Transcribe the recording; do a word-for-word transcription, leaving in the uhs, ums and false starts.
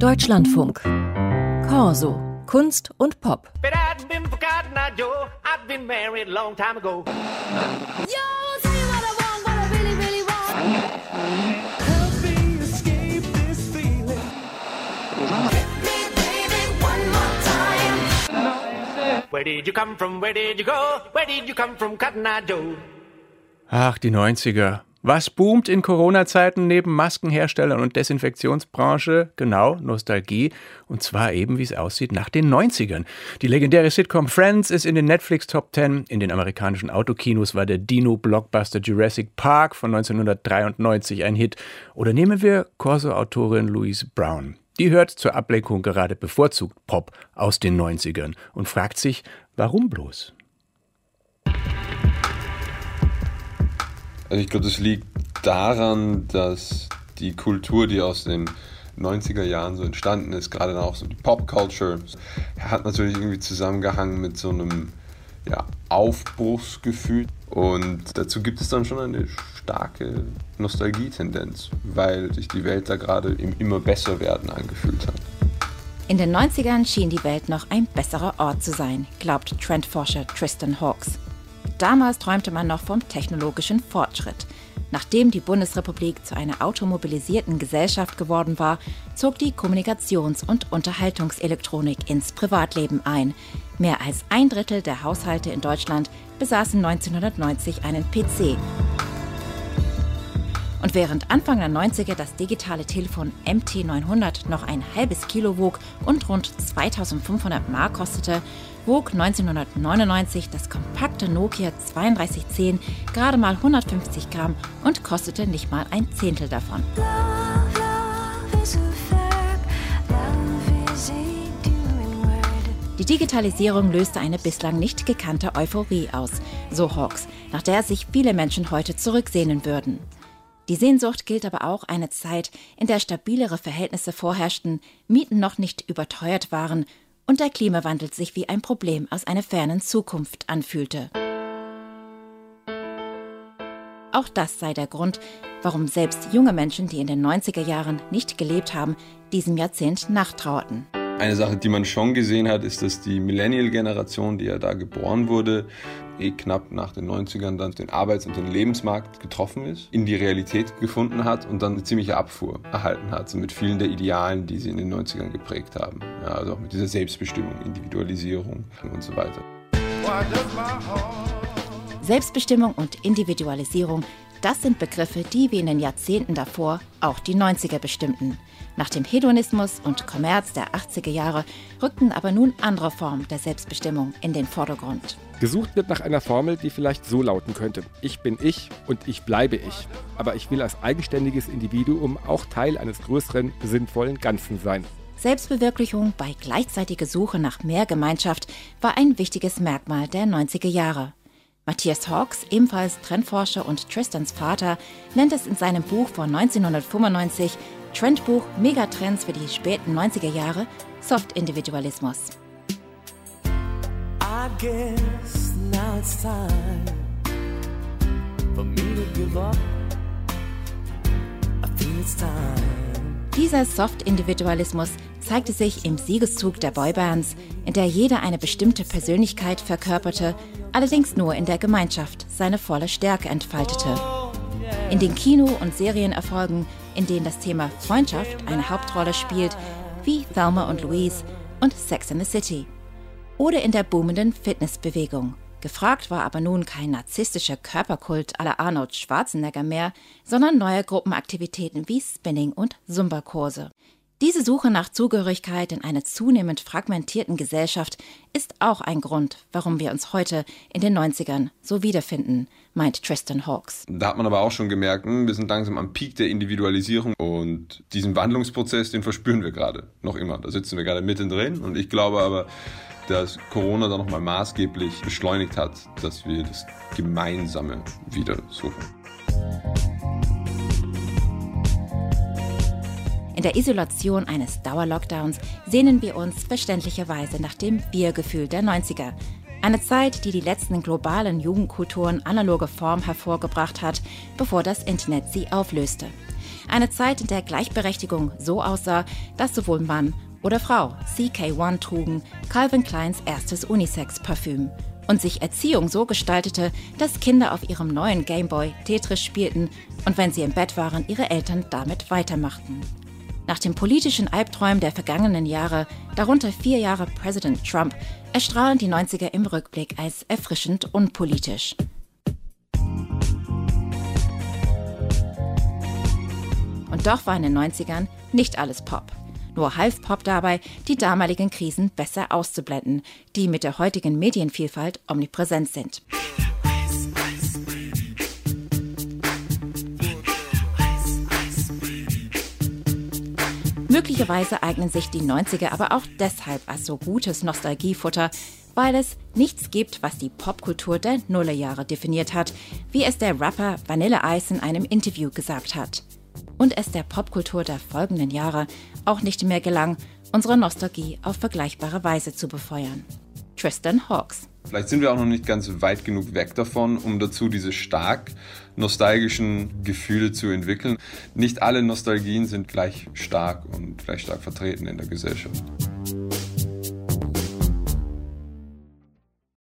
Deutschlandfunk. Corso. Kunst und Pop. Where did you come from? Where did you go? Where did you come from, Cotton Eye Joe? Ach, die neunziger. Was boomt in Corona-Zeiten neben Maskenherstellern und Desinfektionsbranche? Genau, Nostalgie. Und zwar eben, wie es aussieht, nach den neunzigern. Die legendäre Sitcom Friends ist in den Netflix Top Ten. In den amerikanischen Autokinos war der Dino-Blockbuster Jurassic Park von neunzehnhundertdreiundneunzig ein Hit. Oder nehmen wir Corso-Autorin Louise Brown. Die hört zur Ablenkung gerade bevorzugt Pop aus den neunzigern und fragt sich, warum bloß? Also ich glaube, das liegt daran, dass die Kultur, die aus den neunziger Jahren so entstanden ist, gerade dann auch so die Pop-Culture, hat natürlich irgendwie zusammengehangen mit so einem ja, Aufbruchsgefühl. Und dazu gibt es dann schon eine starke Nostalgietendenz, weil sich die Welt da gerade im immer besser werden angefühlt hat. In den neunzigern schien die Welt noch ein besserer Ort zu sein, glaubt Trendforscher Tristan Hawkes. Damals träumte man noch vom technologischen Fortschritt. Nachdem die Bundesrepublik zu einer automobilisierten Gesellschaft geworden war, zog die Kommunikations- und Unterhaltungselektronik ins Privatleben ein. Mehr als ein Drittel der Haushalte in Deutschland besaßen neunzehnhundertneunzig einen P C. Und während Anfang der neunziger das digitale Telefon M T neunhundert noch ein halbes Kilo wog und rund zweitausendfünfhundert Mark kostete, wog neunzehnhundertneunundneunzig das kompakte Nokia zweiunddreißig zehn gerade mal hundertfünfzig Gramm und kostete nicht mal ein Zehntel davon. Die Digitalisierung löste eine bislang nicht gekannte Euphorie aus, so Hawkes, nach der sich viele Menschen heute zurücksehnen würden. Die Sehnsucht gilt aber auch eine Zeit, in der stabilere Verhältnisse vorherrschten, Mieten noch nicht überteuert waren und der Klimawandel sich wie ein Problem aus einer fernen Zukunft anfühlte. Auch das sei der Grund, warum selbst junge Menschen, die in den neunziger Jahren nicht gelebt haben, diesem Jahrzehnt nachtrauerten. Eine Sache, die man schon gesehen hat, ist, dass die Millennial-Generation, die ja da geboren wurde, eh knapp nach den neunzigern dann den Arbeits- und den Lebensmarkt getroffen ist, in die Realität gefunden hat und dann eine ziemliche Abfuhr erhalten hat, so mit vielen der Idealen, die sie in den neunzigern geprägt haben. Ja, also auch mit dieser Selbstbestimmung, Individualisierung und so weiter. Selbstbestimmung und Individualisierung, das sind Begriffe, die wie in den Jahrzehnten davor auch die neunziger bestimmten. Nach dem Hedonismus und Kommerz der achtziger Jahre rückten aber nun andere Formen der Selbstbestimmung in den Vordergrund. Gesucht wird nach einer Formel, die vielleicht so lauten könnte: Ich bin ich und ich bleibe ich. Aber ich will als eigenständiges Individuum auch Teil eines größeren, sinnvollen Ganzen sein. Selbstbewirklichung bei gleichzeitiger Suche nach mehr Gemeinschaft war ein wichtiges Merkmal der neunziger Jahre. Matthias Hawkes, ebenfalls Trendforscher und Tristans Vater, nennt es in seinem Buch von neunzehnhundertfünfundneunzig, Trendbuch Megatrends für die späten neunziger Jahre, Soft-Individualismus. I guess now it's time for me to give up. I feel it's time. Dieser Soft-Individualismus zeigte sich im Siegeszug der Boybands, in der jeder eine bestimmte Persönlichkeit verkörperte, allerdings nur in der Gemeinschaft seine volle Stärke entfaltete. In den Kino- und Serienerfolgen, in denen das Thema Freundschaft eine Hauptrolle spielt, wie Thelma und Louise und Sex and the City. Oder in der boomenden Fitnessbewegung. Gefragt war aber nun kein narzisstischer Körperkult à la Arnold Schwarzenegger mehr, sondern neue Gruppenaktivitäten wie Spinning und Zumba-Kurse. Diese Suche nach Zugehörigkeit in einer zunehmend fragmentierten Gesellschaft ist auch ein Grund, warum wir uns heute in den neunzigern so wiederfinden, meint Tristan Hawkes. Da hat man aber auch schon gemerkt, wir sind langsam am Peak der Individualisierung und diesen Wandlungsprozess, den verspüren wir gerade noch immer. Da sitzen wir gerade mittendrin und ich glaube aber, dass Corona da nochmal maßgeblich beschleunigt hat, dass wir das Gemeinsame wieder suchen. In der Isolation eines Dauerlockdowns sehnen wir uns verständlicherweise nach dem Wir-Gefühl der neunziger. Eine Zeit, die die letzten globalen Jugendkulturen analoge Form hervorgebracht hat, bevor das Internet sie auflöste. Eine Zeit, in der Gleichberechtigung so aussah, dass sowohl Mann oder Frau C K eins trugen, Calvin Kleins erstes Unisex-Parfüm. Und sich Erziehung so gestaltete, dass Kinder auf ihrem neuen Gameboy Tetris spielten und wenn sie im Bett waren, ihre Eltern damit weitermachten. Nach den politischen Albträumen der vergangenen Jahre, darunter vier Jahre Präsident Trump, erstrahlen die neunziger im Rückblick als erfrischend unpolitisch. Und doch war in den neunzigern nicht alles Pop. Nur half Pop dabei, die damaligen Krisen besser auszublenden, die mit der heutigen Medienvielfalt omnipräsent sind. Möglicherweise eignen sich die neunziger aber auch deshalb als so gutes Nostalgiefutter, weil es nichts gibt, was die Popkultur der Nullerjahre definiert hat, wie es der Rapper Vanilla Ice in einem Interview gesagt hat. Und es der Popkultur der folgenden Jahre auch nicht mehr gelang, unsere Nostalgie auf vergleichbare Weise zu befeuern. Tristan Hawkes. Vielleicht sind wir auch noch nicht ganz weit genug weg davon, um dazu diese stark nostalgischen Gefühle zu entwickeln. Nicht alle Nostalgien sind gleich stark und gleich stark vertreten in der Gesellschaft.